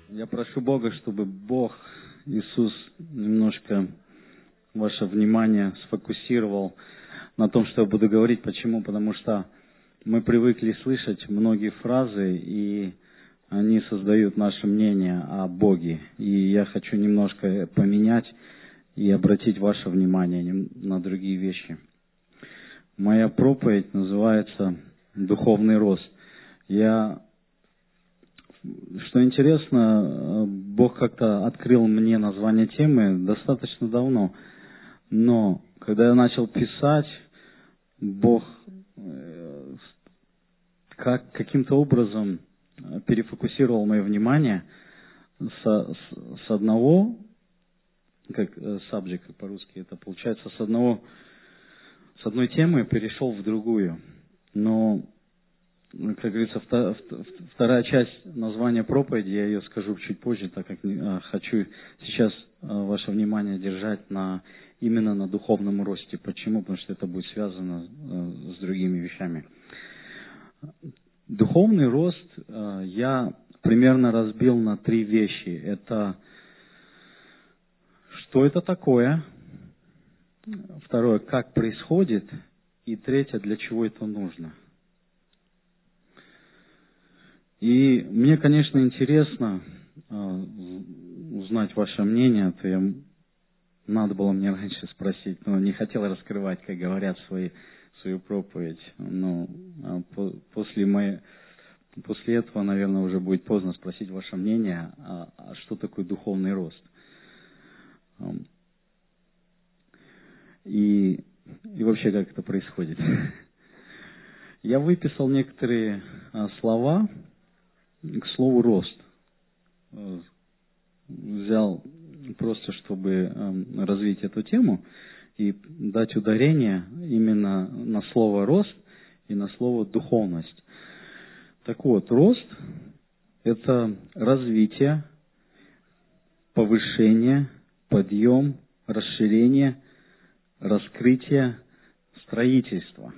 Я прошу Бога, чтобы Бог, Иисус, немножко ваше внимание сфокусировал на том, что я буду говорить. Почему? Потому что мы привыкли слышать многие фразы, и они создают наше мнение о Боге. И я хочу немножко поменять и обратить ваше внимание на другие вещи. Моя проповедь называется «Духовный рост». Что интересно, Бог как-то открыл мне название темы достаточно давно. Но когда я начал писать, Бог каким-то образом перефокусировал мое внимание с одного, как subject по-русски это получается, с одной темы перешел в другую. Но, как говорится, вторая часть названия проповеди, я ее скажу чуть позже, так как хочу сейчас ваше внимание держать именно на духовном росте. Почему? Потому что это будет связано с другими вещами. Духовный рост я примерно разбил на 3 вещи. Это что это такое? Второе, как происходит? И третье, для чего это нужно? И мне, конечно, интересно узнать ваше мнение, надо было мне раньше спросить, но не хотел раскрывать, как говорят, свою проповедь. Но после этого, наверное, уже будет поздно спросить ваше мнение, а что такое духовный рост. И вообще, как это происходит. Я выписал некоторые слова к слову «рост». Взял просто, чтобы развить эту тему и дать ударение именно на слово «рост» и на слово «духовность». Так вот, рост – это развитие, повышение, подъем, расширение, раскрытие, строительство.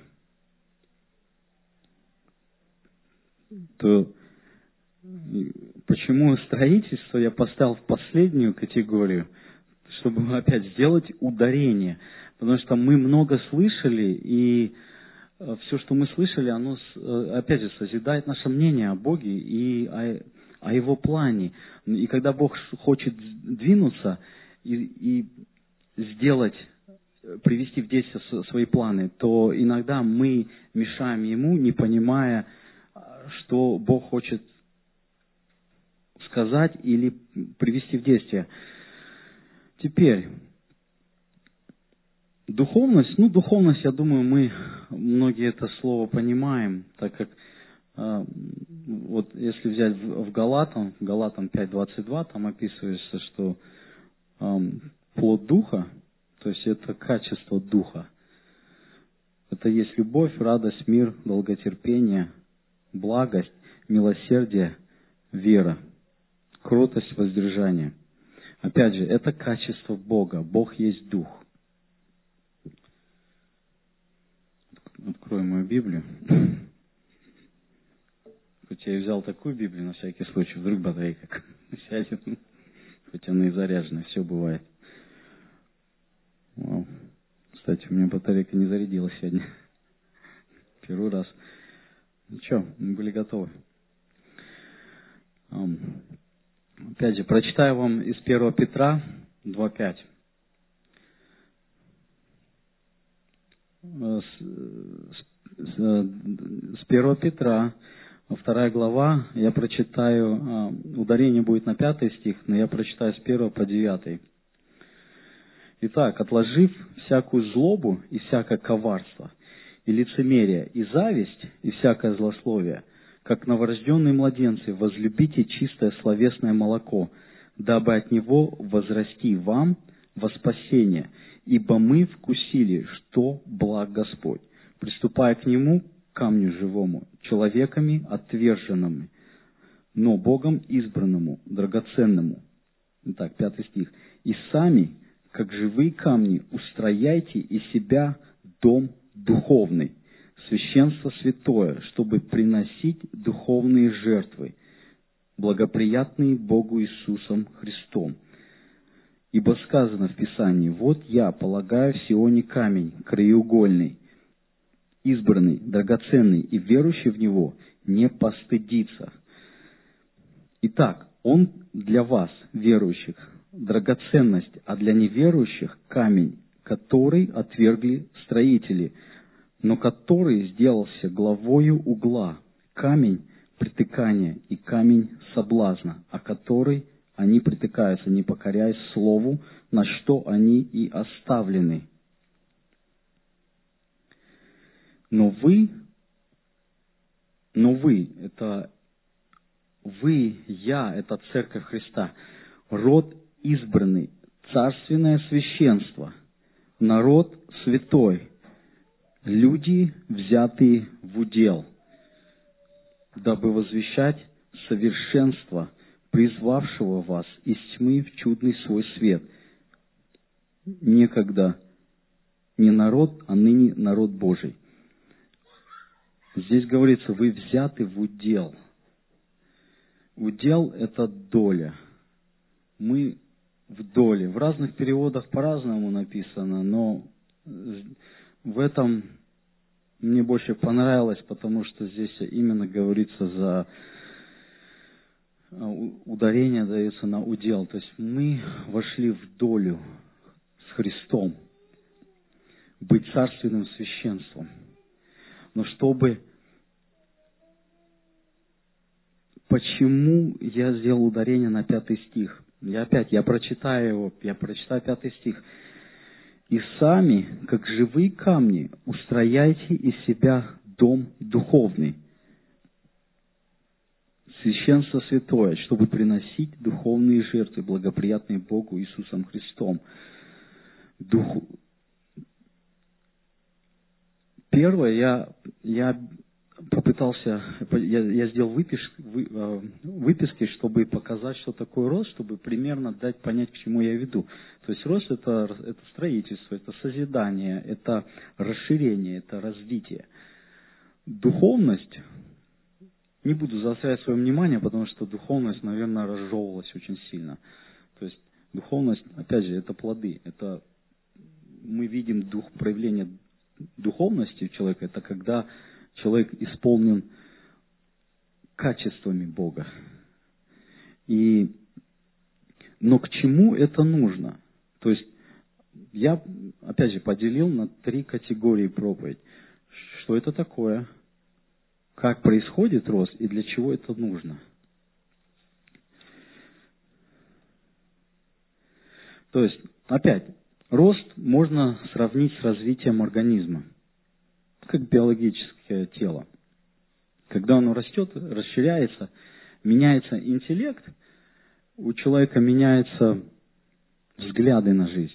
То почему строительство я поставил в последнюю категорию, чтобы опять сделать ударение. Потому что мы много слышали, и все, что мы слышали, оно, опять же, созидает наше мнение о Боге и о Его плане. И когда Бог хочет двинуться и сделать, привести в действие свои планы, то иногда мы мешаем Ему, не понимая, что Бог хочет сказать или привести в действие. Теперь, духовность, я думаю, многие это слово понимаем, так как, вот если взять в Галатам 5:22, там описывается, что плод Духа, то есть это качество Духа, это есть любовь, радость, мир, долготерпение, благость, милосердие, вера, кротость, воздержание. Опять же, это качество Бога. Бог есть Дух. Открою мою Библию. Хоть я и взял такую Библию, на всякий случай, вдруг батарейка сядет. Хоть она и заряжена, все бывает. Вау. Кстати, у меня батарейка не зарядилась сегодня. Первый раз. Ну что, мы были готовы. Опять же, прочитаю вам из 1 Петра 2:5. С 1 Петра, 2 глава, я прочитаю, ударение будет на 5 стих, но я прочитаю с 1 по 9. Итак, отложив всякую злобу и всякое коварство, и лицемерие, и зависть, и всякое злословие, как новорожденные младенцы, возлюбите чистое словесное молоко, дабы от него возрасти вам во спасение, ибо мы вкусили, что благ Господь, приступая к нему, камню живому, человеками отверженными, но Богом избранному, драгоценному. Итак, 5 стих. И сами, как живые камни, устрояйте из себя дом духовный, священство святое, чтобы приносить духовные жертвы благоприятные Богу Иисусом Христом. Ибо сказано в Писании: «Вот я полагаю в Сионе камень краеугольный, избранный, драгоценный, и верующий в Него не постыдится». Итак, Он для вас, верующих, драгоценность, а для неверующих камень, который отвергли строители, но который сделался главою угла, камень притыкания и камень соблазна, о который они притыкаются, не покоряясь слову, на что они и оставлены. Но вы, это вы, я, это Церковь Христа, род избранный, царственное священство, народ святой, люди, взятые в удел, дабы возвещать совершенство призвавшего вас из тьмы в чудный свой свет. Некогда не народ, а ныне народ Божий. Здесь говорится, вы взяты в удел. Удел – это доля. Мы в доле. В разных переводах по-разному написано, но в этом мне больше понравилось, потому что здесь именно говорится за ударение дается на удел. То есть мы вошли в долю с Христом, быть царственным священством. Но чтобы... Почему я сделал ударение на 5 стих? Я прочитаю его, я прочитаю 5 стих. «И сами, как живые камни, устрояйте из себя дом духовный, священство святое, чтобы приносить духовные жертвы, благоприятные Богу Иисусом Христом». Первое, я попытался, я сделал выписки, чтобы показать, что такое рост, чтобы примерно дать понять, к чему я веду. То есть рост это строительство, это созидание, это расширение, это развитие. Духовность, не буду заострять свое внимание, потому что духовность, наверное, разжевывалась очень сильно. То есть духовность, опять же, это плоды, это мы видим проявление духовности у человека, это когда человек исполнен качествами Бога. Но к чему это нужно? То есть я, опять же, поделил на 3 категории проповедь. Что это такое? Как происходит рост и для чего это нужно? То есть, опять, рост можно сравнить с развитием организма, как биологическое тело. Когда оно растет, расширяется, меняется интеллект, у человека меняются взгляды на жизнь.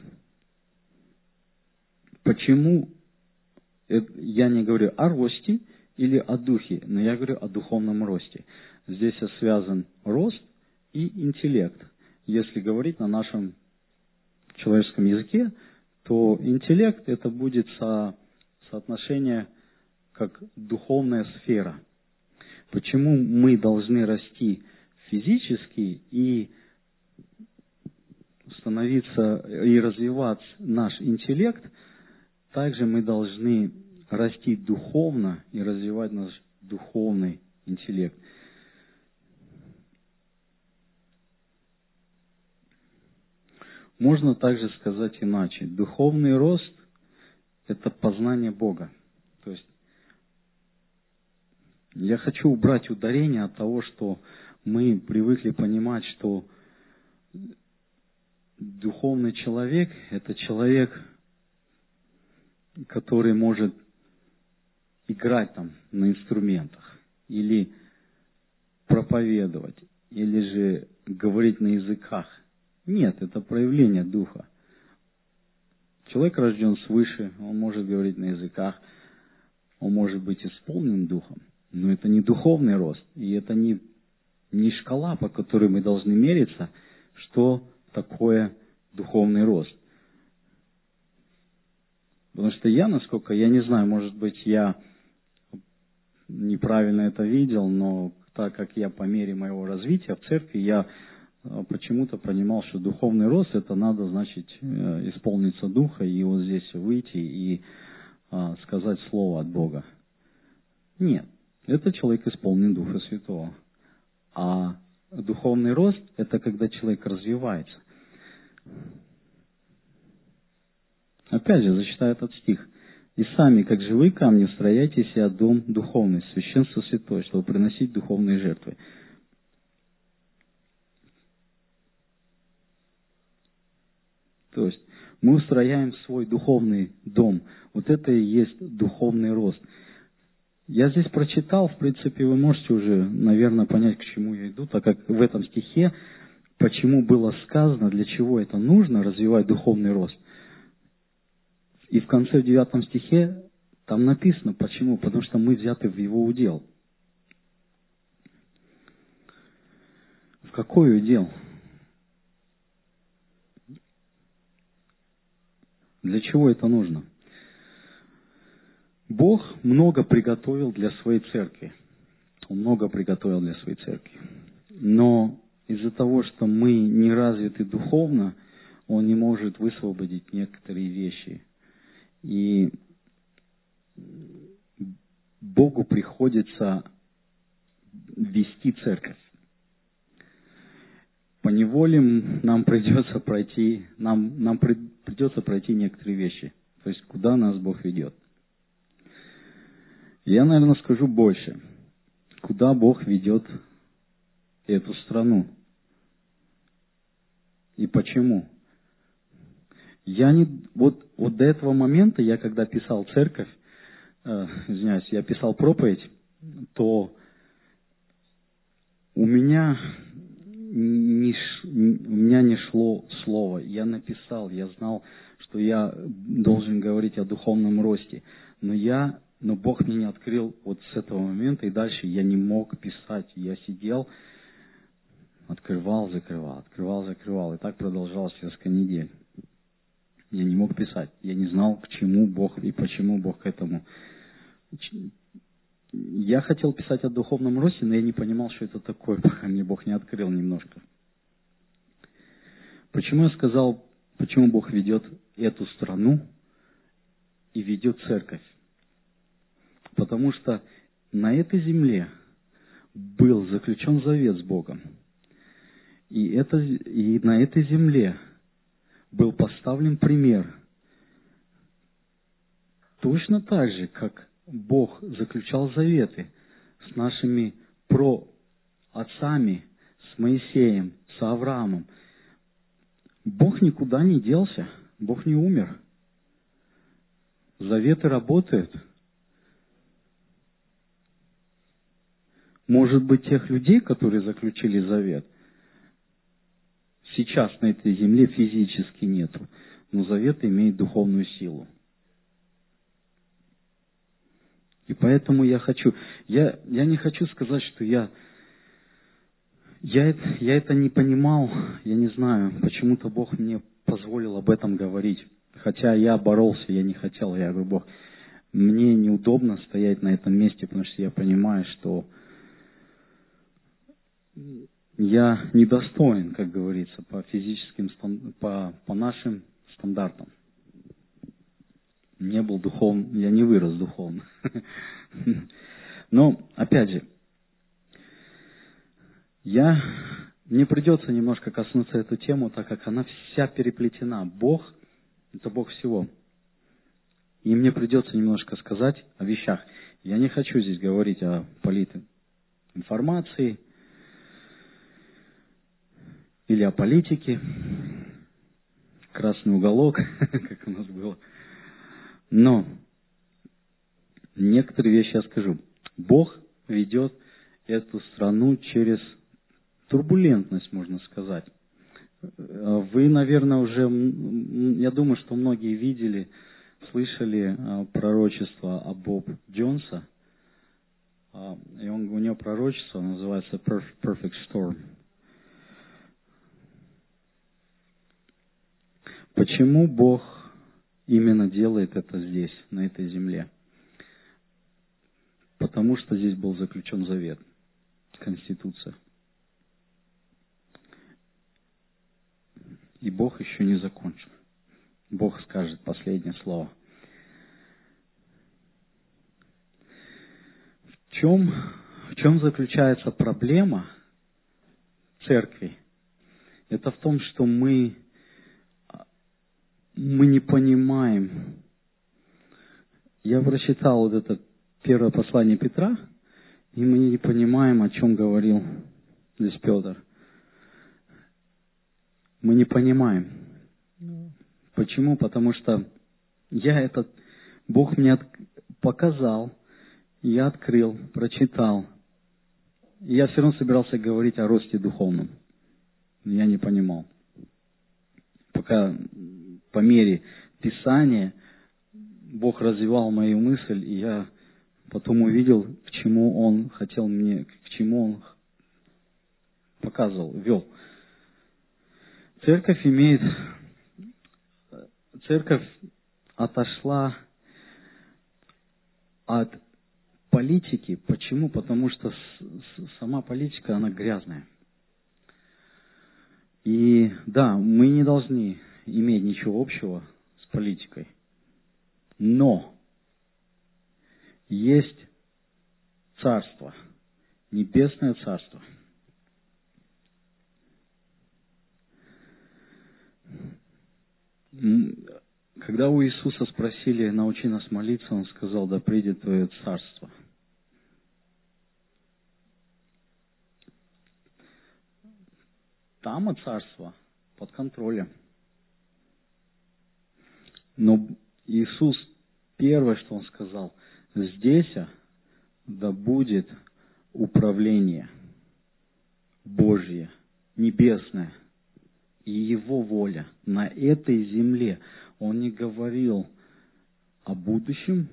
Почему я не говорю о росте или о духе, но я говорю о духовном росте. Здесь связан рост и интеллект. Если говорить на нашем человеческом языке, то интеллект это будет соотношение как духовная сфера. Почему мы должны расти физически и становиться и развивать наш интеллект, также мы должны расти духовно и развивать наш духовный интеллект. Можно также сказать иначе. Духовный рост – это познание Бога. То есть я хочу убрать ударение от того, что мы привыкли понимать, что духовный человек – это человек, который может играть там на инструментах, или проповедовать, или же говорить на языках. Нет, это проявление Духа. Человек рожден свыше, он может говорить на языках, он может быть исполнен Духом, но это не духовный рост, и это не шкала, по которой мы должны мериться, что такое духовный рост. Потому что я не знаю, может быть, я неправильно это видел, но так как я по мере моего развития в церкви, я почему-то понимал, что духовный рост, это надо, значит, исполниться Духа и вот здесь выйти и сказать слово от Бога. Нет, это человек исполнен Духа Святого. А духовный рост – это когда человек развивается. Опять же, зачитаю этот стих. «И сами, как живые камни, строяйте себе дом духовный, священство святое, чтобы приносить духовные жертвы». То есть мы устрояем свой духовный дом. Вот это и есть духовный рост. Я здесь прочитал, в принципе, вы можете уже, наверное, понять, к чему я иду, так как в этом стихе, почему было сказано, для чего это нужно, развивать духовный рост. И в конце, в 9 стихе, там написано, почему. Потому что мы взяты в его удел. В какой удел? Для чего это нужно? Бог много приготовил для своей церкви. Он много приготовил для своей церкви. Но из-за того, что мы не развиты духовно, Он не может высвободить некоторые вещи. И Богу приходится вести церковь. Поневоле нам придется пройти некоторые вещи. То есть, куда нас Бог ведет. Я, наверное, скажу больше. Куда Бог ведет эту страну? И почему? Вот до этого момента, я когда писал церковь, я писал проповедь, то у меня не шло слово. Я написал, я знал, что я должен говорить о духовном росте. Но Бог мне не открыл вот с этого момента, и дальше я не мог писать. Я сидел, открывал, закрывал. И так продолжалось несколько недель. Я не мог писать. Я не знал, к чему Бог и почему Бог к этому. Я хотел писать о духовном росте, но я не понимал, что это такое, пока мне Бог не открыл немножко. Почему я сказал, почему Бог ведет эту страну и ведет церковь? Потому что на этой земле был заключен завет с Богом. И на этой земле был поставлен пример. Точно так же, как Бог заключал заветы с нашими праотцами, с Моисеем, с Авраамом. Бог никуда не делся, Бог не умер. Заветы работают. Может быть, тех людей, которые заключили завет, сейчас на этой земле физически нету, но завет имеет духовную силу. И поэтому я не хочу сказать, что я это не понимал, я не знаю, почему-то Бог мне позволил об этом говорить. Хотя я боролся, я не хотел, я говорю, Бог, мне неудобно стоять на этом месте, потому что я понимаю, что я недостоин, как говорится, по физическим, по нашим стандартам. Я не вырос духовно. Но, опять же, мне придется немножко коснуться эту тему, так как она вся переплетена. Бог – это Бог всего. И мне придется немножко сказать о вещах. Я не хочу здесь говорить о политинформации или о политике. Красный уголок, как у нас было. Но некоторые вещи я скажу. Бог ведет эту страну через турбулентность, можно сказать. Вы, наверное, уже, я думаю, что многие видели, слышали пророчество о Боб Джонса. И у него пророчество называется Perfect Storm. Почему Бог именно делает это здесь, на этой земле? Потому что здесь был заключен завет. Конституция. И Бог еще не закончил. Бог скажет последнее слово. В чем заключается проблема церкви? Это в том, что мы не понимаем. Я прочитал вот это первое послание Петра, и мы не понимаем, о чем говорил здесь Петр. Мы не понимаем. Почему? Потому что Бог мне показал, я открыл, прочитал. И я все равно собирался говорить о росте духовном. Я не понимал. Пока по мере Писания Бог развивал мою мысль, и я потом увидел, к чему Он хотел мне, к чему Он показывал, вел. Церковь отошла от политики. Почему? Потому что сама политика, она грязная. И да, мы не должны иметь ничего общего с политикой. Но есть царство, небесное царство. Когда у Иисуса спросили, научи нас молиться, Он сказал, да придет Твое царство. Там царство под контролем. Но Иисус, первое, что Он сказал, здесь да будет управление Божье, небесное, и Его воля на этой земле. Он не говорил о будущем,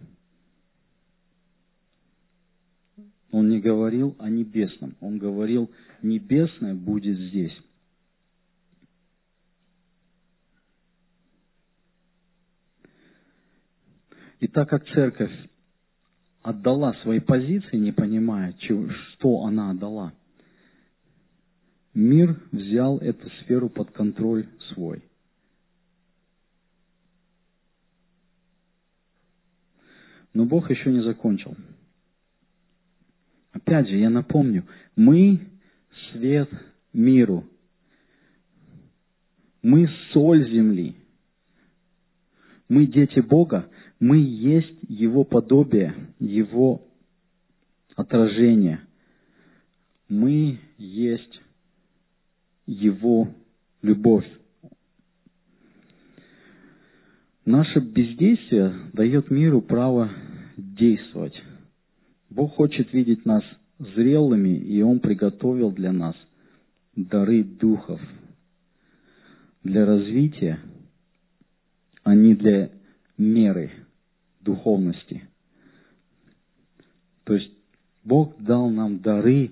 Он не говорил о небесном. Он говорил, небесное будет здесь. И так как церковь отдала свои позиции, не понимая, что она отдала, мир взял эту сферу под контроль свой. Но Бог еще не закончил. Опять же, я напомню, мы свет миру. Мы соль земли. Мы дети Бога. Мы есть Его подобие, Его отражение. Мы есть Его любовь. Наше бездействие дает миру право действовать. Бог хочет видеть нас зрелыми, и Он приготовил для нас дары духов для развития, а не для меры духовности. То есть Бог дал нам дары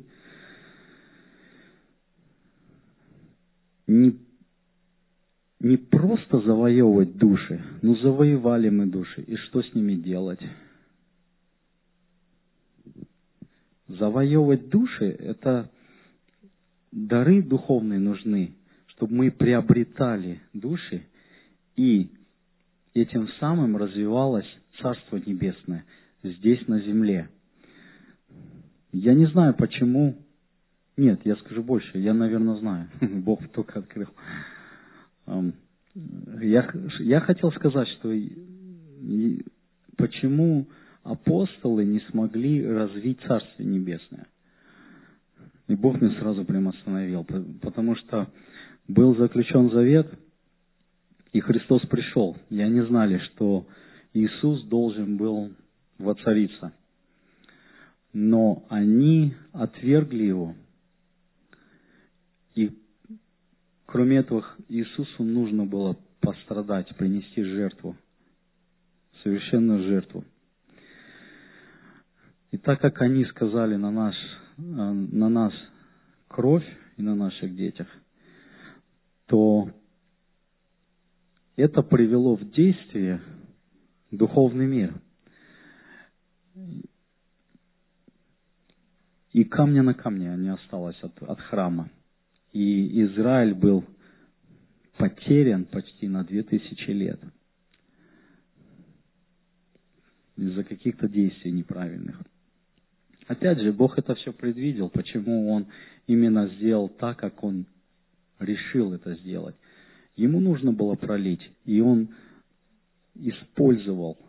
не просто завоевывать души, но завоевали мы души. И что с ними делать? Завоевывать души – это дары духовные нужны, чтобы мы приобретали души, и этим самым развивалось Царство Небесное здесь, на земле. Я не знаю, почему. Нет, я скажу больше. Я, наверное, знаю. Бог только открыл. Я хотел сказать, что почему апостолы не смогли развить Царствие Небесное. И Бог меня сразу прям остановил. Потому что был заключен завет, и Христос пришел. И они знали, что Иисус должен был воцариться. Но они отвергли Его. И кроме этого, Иисусу нужно было пострадать, принести жертву. Совершенную жертву. И так как они сказали на нас кровь и на наших детях, то это привело в действие духовный мир. И камня на камне не осталось от храма. И Израиль был потерян почти на 2000 лет из-за каких-то действий неправильных. Опять же, Бог это все предвидел, почему Он именно сделал так, как Он решил это сделать. Ему нужно было пролить, и Он использовал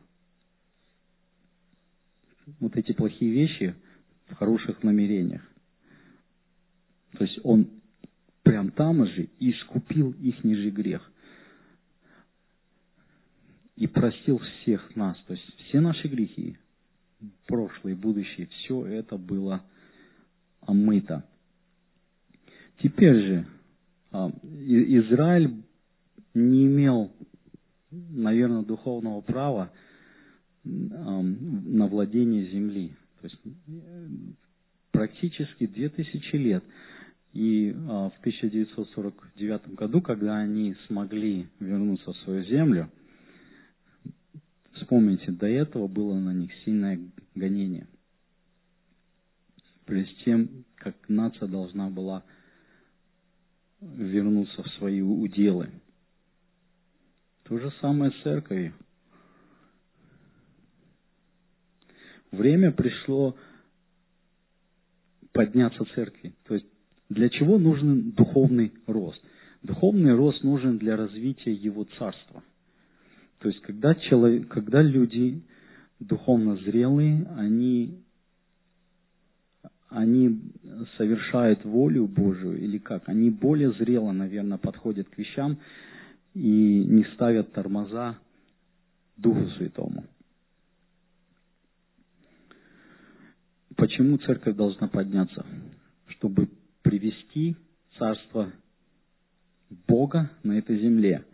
вот эти плохие вещи в хороших намерениях. То есть Он прям там же искупил ихний же грех. И простил всех нас. То есть все наши грехи, прошлые, будущие, все это было омыто. Теперь же Израиль не имел, наверное, духовного права на владение земли. То есть практически 2000 лет. И в 1949 году, когда они смогли вернуться в свою землю, вспомните, до этого было на них сильное гонение. Перед тем, как нация должна была вернуться в свои уделы. То же самое с церковью. Время пришло подняться церкви. То есть для чего нужен духовный рост? Духовный рост нужен для развития Его Царства. То есть когда люди духовно зрелые, они совершают волю Божию, или как? Они более зрело, наверное, подходят к вещам и не ставят тормоза Духу Святому. Почему церковь должна подняться? Чтобы привести Царство Бога на этой земле.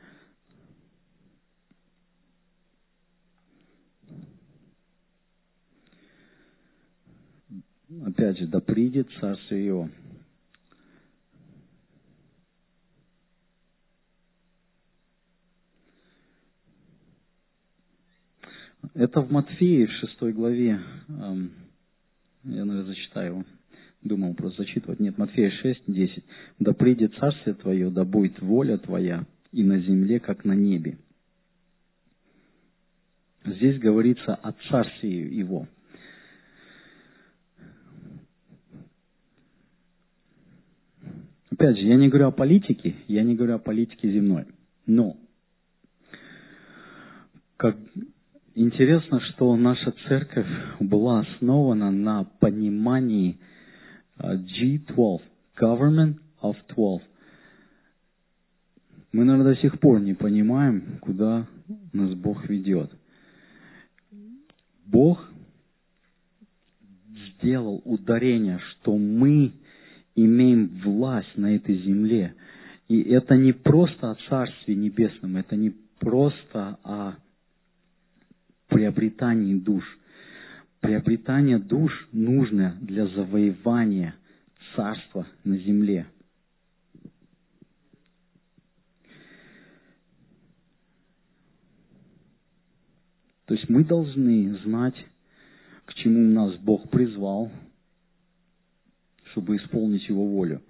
Опять же, да придет Царствие Его. Это в Матфея, в 6 главе. Я, наверное, зачитаю. Думал просто зачитывать. Нет, Матфея 6, 10. «Да придет Царствие Твое, да будет воля Твоя и на земле, как на небе». Здесь говорится о Царстве Его. Опять же, я не говорю о политике, я не говорю о политике земной. Но как интересно, что наша церковь была основана на понимании G12, Government of 12. Мы, наверное, до сих пор не понимаем, куда нас Бог ведет. Бог сделал ударение, что мы имеем власть на этой земле. И это не просто о Царстве Небесном, это не просто о приобретании душ. Приобретание душ нужно для завоевания Царства на земле. То есть мы должны знать, к чему нас Бог призвал, чтобы исполнить Его волю.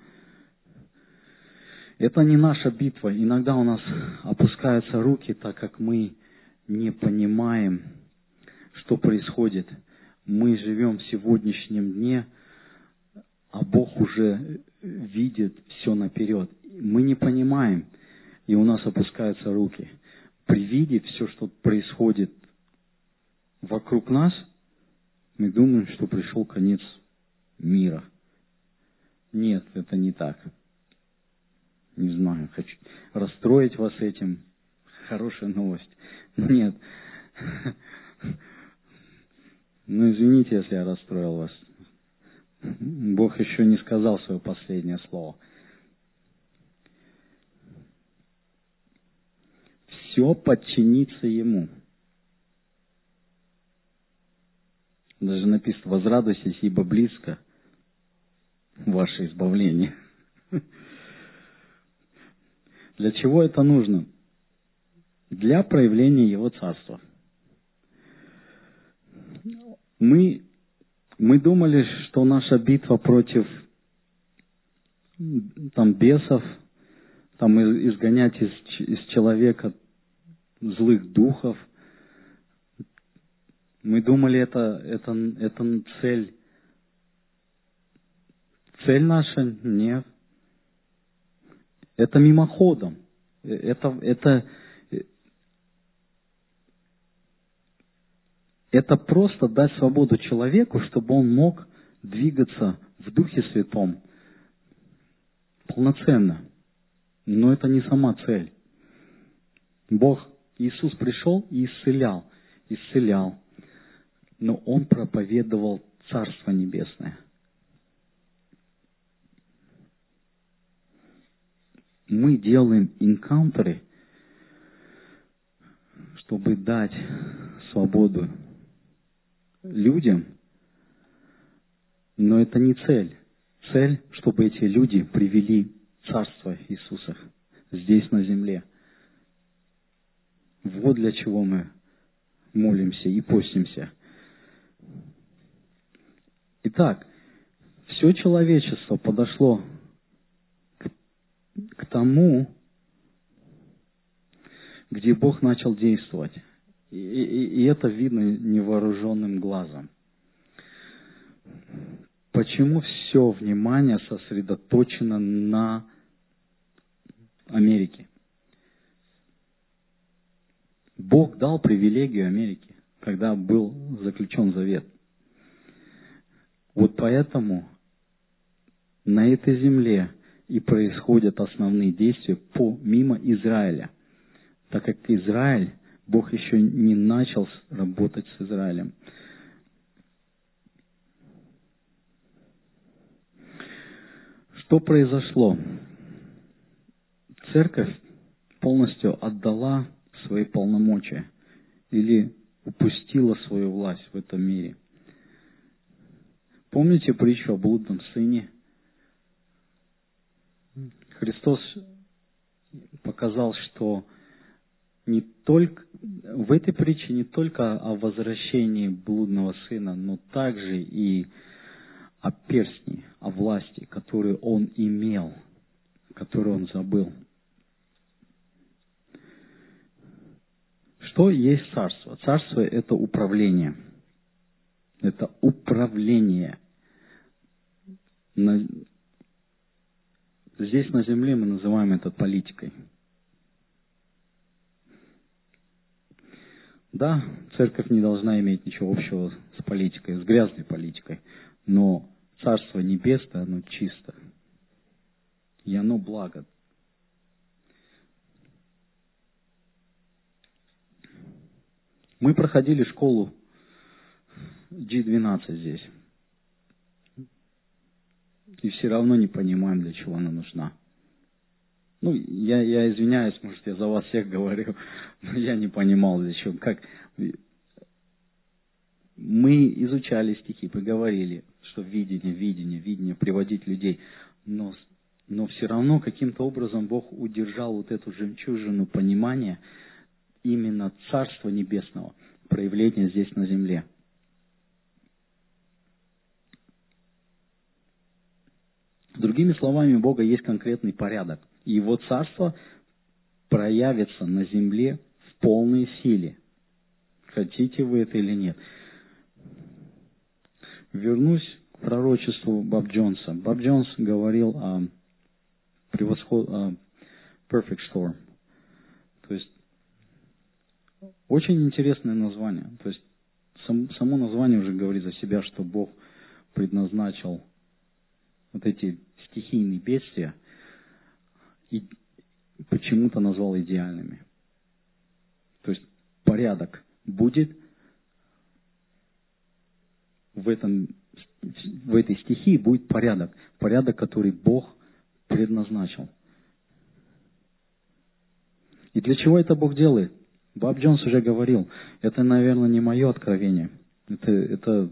Это не наша битва. Иногда у нас опускаются руки, так как мы не понимаем, что происходит. Мы живем в сегодняшнем дне, а Бог уже видит все наперед. Мы не понимаем, и у нас опускаются руки. При виде все, что происходит вокруг нас, мы думаем, что пришел конец мира. Нет, это не так. Не знаю, хочу расстроить вас этим. Хорошая новость. Нет. Ну, извините, если я расстроил вас. Бог еще не сказал свое последнее слово. Все подчинится Ему. Даже написано: возрадуйтесь, ибо близко ваше избавление. Для чего это нужно? Для проявления Его Царства. Мы Мы думали, что наша битва против бесов, изгонять из человека злых духов, мы думали, это цель. Цель наша нет. Это мимоходом. Это просто дать свободу человеку, чтобы он мог двигаться в Духе Святом полноценно. Но это не сама цель. Иисус пришел и исцелял, но Он проповедовал Царство Небесное. Мы делаем энкаунтеры, чтобы дать свободу людям, но это не цель. Цель, чтобы эти люди привели Царство Иисуса здесь, на земле. Вот для чего мы молимся и постимся. Итак, все человечество подошло к тому, где Бог начал действовать. И это видно невооруженным глазом. Почему все внимание сосредоточено на Америке? Бог дал привилегию Америке, когда был заключен завет. Вот поэтому на этой земле и происходят основные действия помимо Израиля. Так как Израиль, Бог еще не начал работать с Израилем. Что произошло? Церковь полностью отдала свои полномочия или упустила свою власть в этом мире. Помните притчу о блудном сыне? Христос показал, что в этой притче не только о возвращении блудного сына, но также и о перстне, о власти, которую он имел, которую он забыл. Что есть царство? Царство – это управление. Это управление. Здесь на земле мы называем это политикой. Да, церковь не должна иметь ничего общего с политикой, с грязной политикой. Но Царство Небесное, оно чисто. И оно благо. Мы проходили школу G12 здесь. И все равно не понимаем, для чего она нужна. Я извиняюсь, может, я за вас всех говорю, но я не понимал, для чего. Мы изучали стихи, поговорили, что видение, приводить людей. Но все равно каким-то образом Бог удержал вот эту жемчужину понимания именно Царства Небесного, проявления здесь на земле. Другими словами, у Бога есть конкретный порядок. И Его Царство проявится на земле в полной силе. Хотите вы это или нет. Вернусь к пророчеству Боб Джонса. Боб Джонс говорил о Perfect Storm. То есть, очень интересное название. То есть, само название уже говорит за себя, что Бог предназначил вот эти стихийные бедствия и почему-то назвал идеальными. То есть порядок будет в этой стихии будет порядок, который Бог предназначил. И для чего это Бог делает? Боб Джонс уже говорил, это, наверное, не мое откровение. Это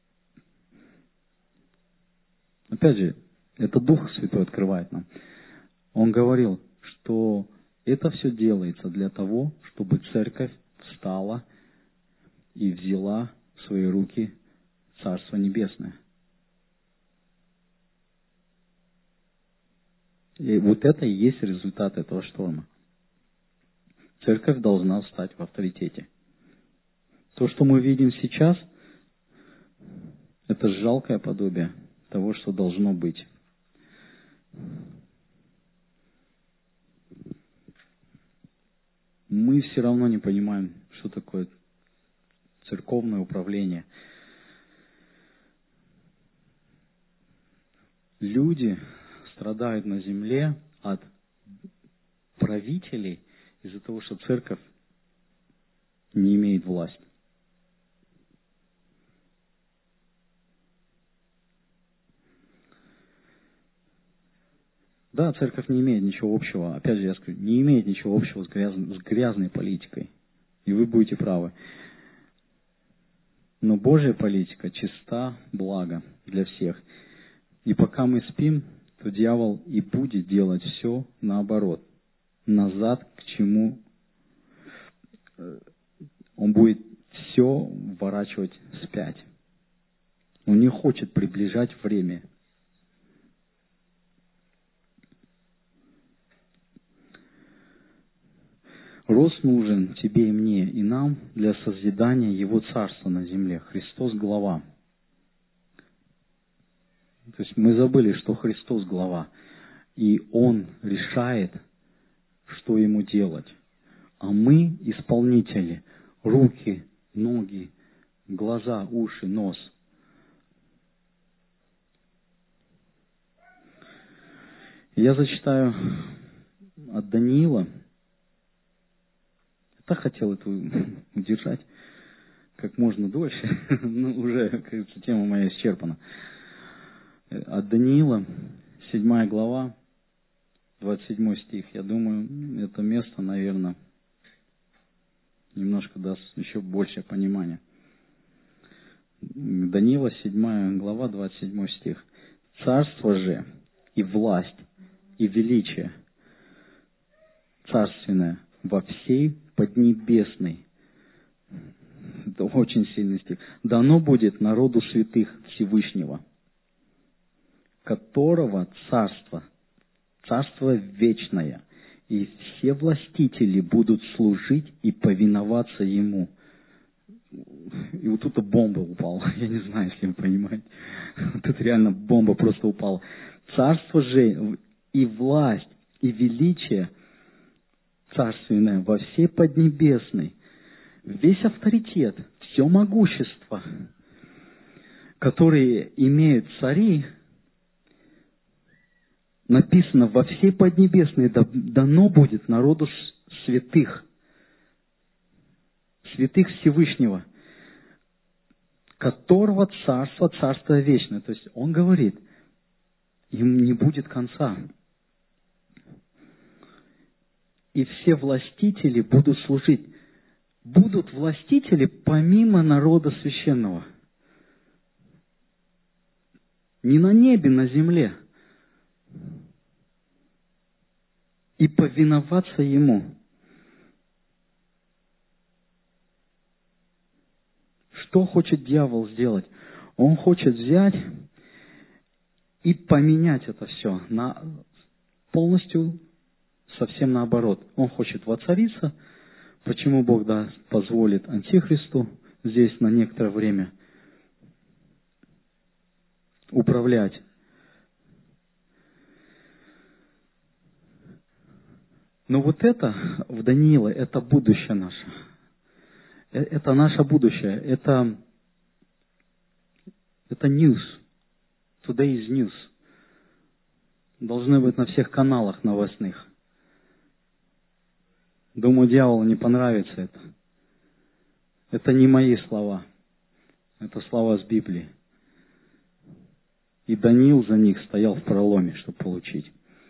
опять же, это Дух Святой открывает нам. Он говорил, что это все делается для того, чтобы церковь встала и взяла в свои руки Царство Небесное. И вот это и есть результат этого шторма. Церковь должна стать в авторитете. То, что мы видим сейчас, это жалкое подобие того, что должно быть. Мы все равно не понимаем, что такое церковное управление. Люди страдают на земле от правителей из-за того, что церковь не имеет власти. Да, церковь не имеет ничего общего, опять же я скажу, не имеет ничего общего с грязной политикой. И вы будете правы. Но Божья политика чиста, благо для всех. И пока мы спим, то дьявол и будет делать все наоборот. Назад к чему он будет все вворачивать вспять. Он не хочет приближать время. Рост нужен тебе и мне, и нам для созидания Его Царства на земле. Христос – глава. То есть мы забыли, что Христос – глава. И Он решает, что Ему делать. А мы – исполнители. Руки, ноги, глаза, уши, нос. Я зачитаю от Даниила. Я так хотел это удержать как можно дольше, но уже, кажется, тема моя исчерпана. От Даниила, 7 глава, 27 стих. Я думаю, это место, наверное, немножко даст еще большее понимание. Даниила, 7 глава, 27 стих. «Царство же и власть, и величие царственное во всей поднебесной». Это очень сильный стих. «Дано будет народу святых Всевышнего, которого царство вечное, и все властители будут служить и повиноваться Ему». И вот тут бомба упала. Я не знаю, если вы понимаете. Тут реально бомба просто упала. «Царство же и власть, и величие царственное во всей поднебесной». Весь авторитет, все могущество, которые имеют цари, написано, во всей поднебесной дано будет народу святых Всевышнего, которого царство вечное. То есть он говорит, им не будет конца. И все властители будут служить. Будут властители помимо народа священного. Не на небе, на земле. И повиноваться Ему. Что хочет дьявол сделать? Он хочет взять и поменять это все полностью совсем наоборот. Он хочет воцариться. Почему Бог позволит Антихристу здесь на некоторое время управлять? Но вот это в Даниила, это будущее наше. Это наше будущее. Это news. Today's news. Должны быть на всех каналах новостных. Думаю, дьяволу не понравится это. Это не мои слова. Это слова с Библии. И Даниил за них стоял в проломе, чтобы получить.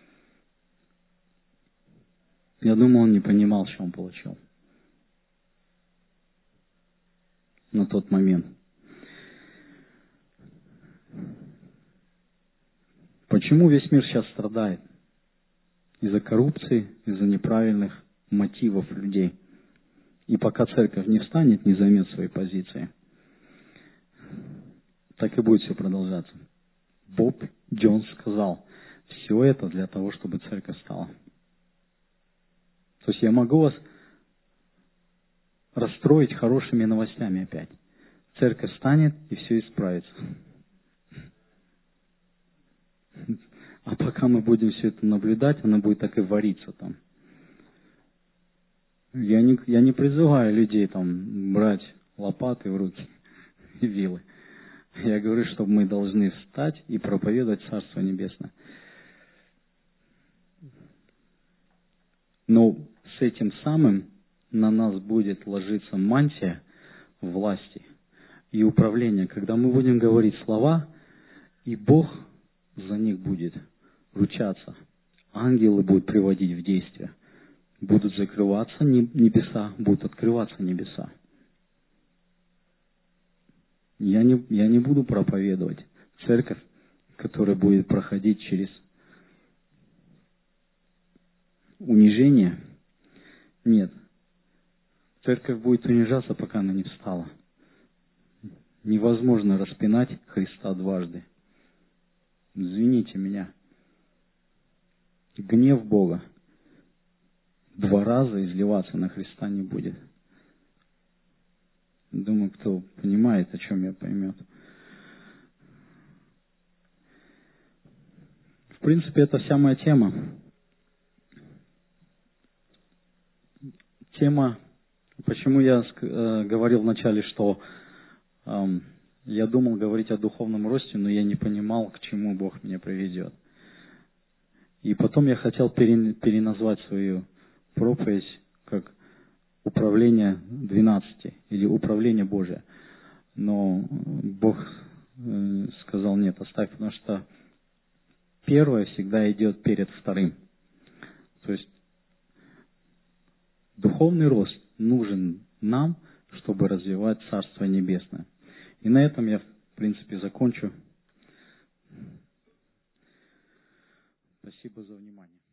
Я думаю, он не понимал, что он получил на тот момент. Почему весь мир сейчас страдает? Из-за коррупции, из-за неправильных мотивов людей. И пока церковь не встанет, не займет свои позиции. так и будет все продолжаться. Боб Джонс сказал, все это для того, чтобы церковь стала. То есть я могу вас расстроить хорошими новостями опять. Церковь станет, и все исправится. А пока мы будем все это наблюдать, оно будет так и вариться там. Я не призываю людей там брать лопаты в руки и вилы. Я говорю, что мы должны встать и проповедовать Царство Небесное. Но с этим самым на нас будет ложиться мантия власти и управления, когда мы будем говорить слова, и Бог за них будет ручаться. Ангелы будут приводить в действие. Будут закрываться небеса, будут открываться небеса. Я не буду проповедовать церковь, которая будет проходить через унижение. Нет. Церковь будет унижаться, пока она не встала. Невозможно распинать Христа дважды. Извините меня. Гнев Бога 2 раза изливаться на Христа не будет. Думаю, кто понимает, о чем я, поймет. В принципе, это вся моя тема. Тема, почему я говорил вначале, что я думал говорить о духовном росте, но я не понимал, к чему Бог меня приведет. И потом я хотел переназвать свою проповедь как управление 12 или управление Божие. Но Бог сказал, нет, оставь, потому что первое всегда идет перед вторым. То есть духовный рост нужен нам, чтобы развивать Царство Небесное. И на этом я, в принципе, закончу. Спасибо за внимание.